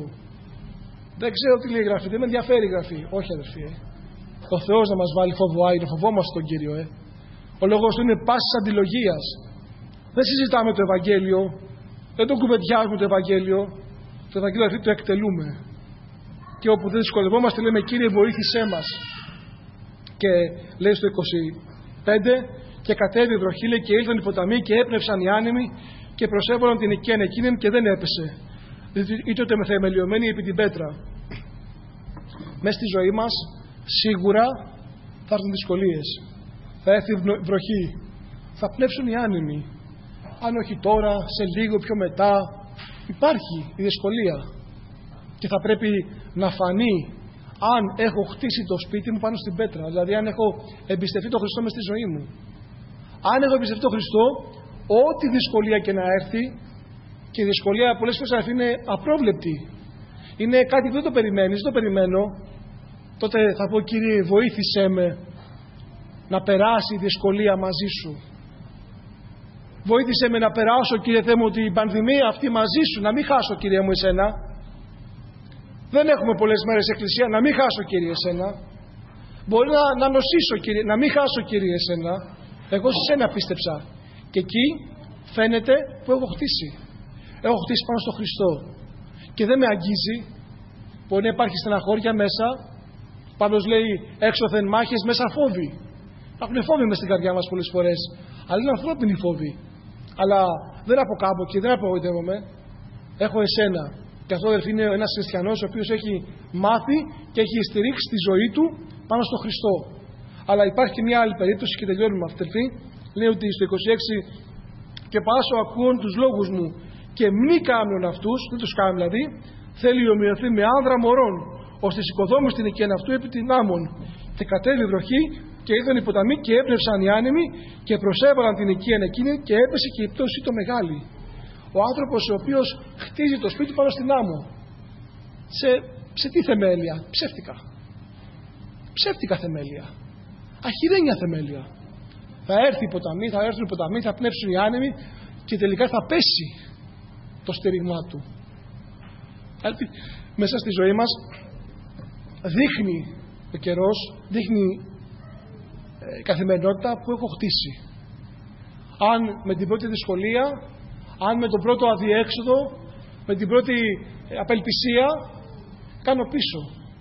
Δεν ξέρω τι λέει η Γραφή, δεν με ενδιαφέρει η Γραφή. Όχι, αδερφοί. Ο Θεός να μας βάλει φόβο άϊρο, φοβόμαστε τον Κύριο. Ο λόγος του είναι πάσης αντιλογίας. Δεν συζητάμε το Ευαγγέλιο, δεν το κουβεντιάζουμε το Ευαγγέλιο. Το Ευαγγέλιο αυτή το εκτελούμε. Και όπου δεν δυσκολευόμαστε, λέμε, Κύριε, βοήθησέ μας. Και λέει στο 25, και κατέβη η βροχή, λέει, και ήλθαν οι ποταμοί και έπνευσαν οι άνεμοι και προσέβαλαν την οικία εκείνη και δεν έπεσε. Είτε μεθεμελιωμένη επί την πέτρα. Μες στη ζωή μας σίγουρα θα έρθουν δυσκολίες. Θα έρθει βροχή. Θα πνεύσουν οι άνεμοι. Αν όχι τώρα, σε λίγο πιο μετά, υπάρχει η δυσκολία. Και θα πρέπει να φανεί αν έχω χτίσει το σπίτι μου πάνω στην πέτρα. Δηλαδή αν έχω εμπιστευτεί τον Χριστό μες στη ζωή μου. Αν έχω εμπιστευτεί τον Χριστό, ό,τι δυσκολία και να έρθει, και η δυσκολία πολλές φορές είναι απρόβλεπτη. Είναι κάτι που δεν το περιμένεις, δεν το περιμένω. Τότε θα πω, Κύριε, βοήθησέ με να περάσει η δυσκολία μαζί σου. Βοήθησέ με να περάσω, Κύριε Θεέ μου, την πανδημία αυτή μαζί σου. Να μην χάσω, Κύριε μου, εσένα. Δεν έχουμε πολλές μέρες εκκλησία. Να μην χάσω, Κύριε, εσένα. Μπορεί να νοσήσω, Κύριε. Να μην χάσω, Κύριε, εσένα. Εγώ σε σένα πίστεψα. Και εκεί φαίνεται που έχω χτίσει. Έχω χτίσει πάνω στο Χριστό. Και δεν με αγγίζει. Μπορεί να υπάρχει στεναχώρια μέσα. Παύλος λέει, έξωθεν μάχες, μέσα φόβοι. Υπάρχουν φόβοι μες στην καρδιά μας πολλές φορές. Αλλά είναι ανθρώπινοι φόβοι. Αλλά δεν αποκάμπω και δεν απογοητεύομαι. Έχω εσένα. Και αυτό, αδελφοί, είναι ένας χριστιανός ο οποίος έχει μάθει και έχει στηρίξει τη ζωή του πάνω στο Χριστό. Αλλά υπάρχει και μια άλλη περίπτωση και τελειώνουμε, αδελφοί. Λέει ότι στο 26 και πάσο ακούων τους λόγους μου και μη κάμιον αυτούς, δεν τους κάμιον δηλαδή, θέλει ομοιωθεί με άνδρα μωρών, ώστε σηκωδόμουν στην οικία αυτού επί την άμμον. Και κατέβη η βροχή και ήρθαν οι ποταμοί και έπνευσαν οι άνεμοι και προσέβαλαν την οικία εκείνη και έπεσε και η πτώση το μεγάλη. Ο άνθρωπος ο οποίος χτίζει το σπίτι πάνω στην άμμο. Σε τι θεμέλια? Ψεύτικα θεμέλια. Αχυρένια θεμέλια. Θα έρθουν οι ποταμοί, θα πνεύσουν οι άνεμοι και τελικά θα πέσει το στήριγμά του. Μέσα στη ζωή μας δείχνει ο καιρός, δείχνει η καθημερινότητα που έχω χτίσει. Αν με την πρώτη δυσκολία, αν με τον πρώτο αδιέξοδο, με την πρώτη απελπισία, κάνω πίσω.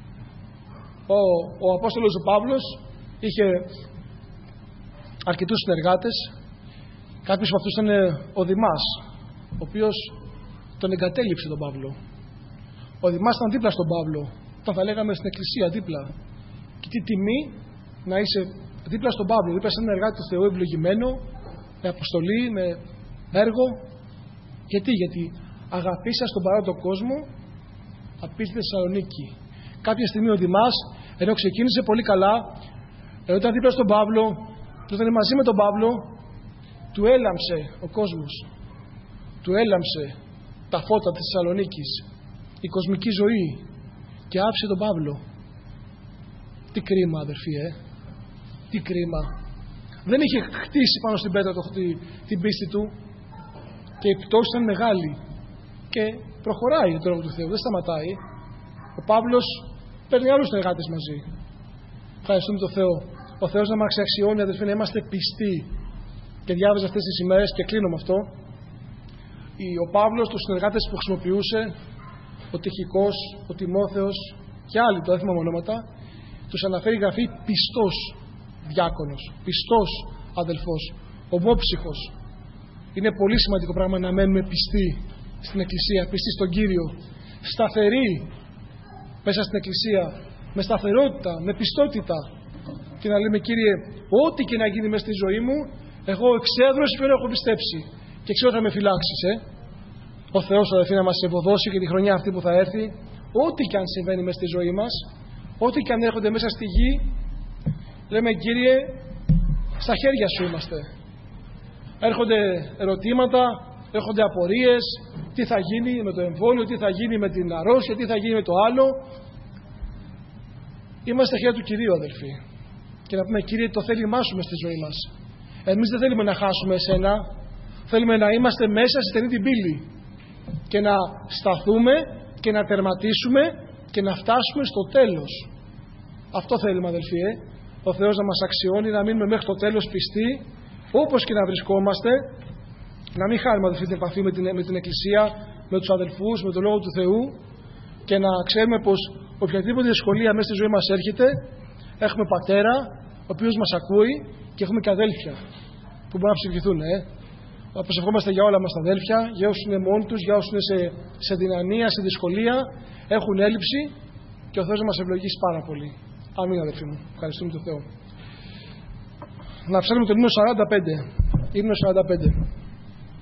Ο Απόστολος ο Παύλος είχε αρκετούς συνεργάτες. Κάποιος από αυτούς ήταν ο Δημάς, ο οποίος τον εγκατέλειψε τον Παύλο. Ο Δημάς ήταν δίπλα στον Παύλο, όταν θα λέγαμε στην εκκλησία δίπλα. Και τι τιμή να είσαι δίπλα στον Παύλο, δίπλα σε έναν εργάτη του Θεού ευλογημένο, με αποστολή, με έργο. Γιατί αγαπήσας τον παρόντο κόσμο, απίστευε στη Θεσσαλονίκη. Κάποια στιγμή ο Δημάς, ενώ ξεκίνησε πολύ καλά, ενώ ήταν δίπλα στον Παύλο, όταν ήταν μαζί με τον Παύλο, του έλαμψε ο κόσμος. Του έλαμψε τα φώτα της Θεσσαλονίκης, η κοσμική ζωή, και άφησε τον Παύλο. Τι κρίμα, αδερφοί, τι κρίμα. Δεν είχε χτίσει πάνω στην πέτρα την πίστη του και η πτώση ήταν μεγάλη. Και προχωράει το λόγο του Θεού, δεν σταματάει. Ο Παύλος παίρνει άλλους συνεργάτες μαζί. Ευχαριστούμε τον Θεό. Ο Θεός να μας αξιώνει, αδερφοί, να είμαστε πιστοί. Και διάβαζα αυτές τις ημέρες και κλείνω με αυτό. Ο Παύλος, τους συνεργάτες που χρησιμοποιούσε, ο Τυχικός, ο Τιμόθεος και άλλοι, το έθιμα ονόματα, τους αναφέρει η Γραφή πιστός διάκονος, πιστός αδελφός, ομόψυχος. Είναι πολύ σημαντικό πράγμα να μένουμε πιστοί στην Εκκλησία, πιστοί στον Κύριο, σταθεροί μέσα στην Εκκλησία, με σταθερότητα, με πιστότητα. Και να λέμε, Κύριε, ό,τι και να γίνει μέσα στη ζωή μου, εγώ εξέδρωση φέρω, έχω πιστέψει και ξέρω θα με φυλάξεις. Ο Θεός αδελφοί να μας ευωδώσει και τη χρονιά αυτή που θα έρθει, ό,τι και αν συμβαίνει μέσα στη ζωή μας, ό,τι και αν έρχονται μέσα στη γη, λέμε, Κύριε, στα χέρια σου είμαστε. Έρχονται ερωτήματα, έρχονται απορίες, τι θα γίνει με το εμβόλιο, τι θα γίνει με την αρρώστια, τι θα γίνει με το άλλο. Είμαστε στα χέρια του Κυρίου, αδελφοί. Και να πούμε, Κύριε, το θέλημά σου μες στη ζωή μας. Εμείς δεν θέλουμε να χάσουμε εσένα, θέλουμε να είμαστε μέσα στη στενή την πύλη και να σταθούμε και να τερματίσουμε και να φτάσουμε στο τέλος. Αυτό θέλουμε, αδελφοί. Ο Θεός να μας αξιώνει, να μείνουμε μέχρι το τέλος πιστοί, όπως και να βρισκόμαστε, να μην χάνουμε, αδελφοί, την επαφή με την Εκκλησία, με τους αδελφούς, με τον Λόγο του Θεού, και να ξέρουμε πως οποιαδήποτε δυσκολία μέσα στη ζωή μας έρχεται, έχουμε πατέρα, ο οποίος μας ακούει, και έχουμε και αδέλφια που μπορούν να ψηφιθούν. Προσευχόμαστε για όλα μας τα αδέλφια, για όσους είναι μόνοι τους, για όσους είναι σε δυναμία, σε δυσκολία, έχουν έλλειψη, και ο Θεός να μας ευλογήσει πάρα πολύ. Αμήν, αδελφοί μου. Ευχαριστούμε τον Θεό. Να ψάλουμε το ύμνο 45. Ύμνο 45.